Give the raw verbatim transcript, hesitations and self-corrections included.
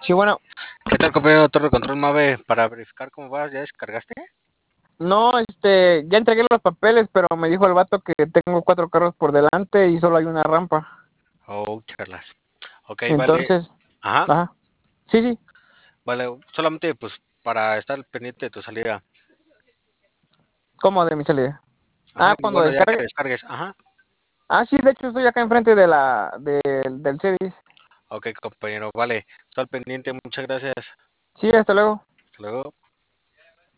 Sí, bueno, ¿Qué tal, compañero Torre Control Mave? Para verificar cómo vas, ¿ya descargaste? no, este, ya entregué los papeles, pero me dijo el vato que tengo cuatro carros por delante y solo hay una rampa. Oh, charlas. Ok, vale. Entonces, Ajá, ajá, sí, sí, vale. Solamente pues para estar pendiente de tu salida. ¿cómo de mi salida? Ajá, Ah, y cuando bueno, ya que descargue. descargues. Ajá. Ah, sí, de hecho estoy acá enfrente de la, del, del Cedis. Ok, compañero, vale. Estar pendiente, muchas gracias. Sí, hasta luego. Hasta luego.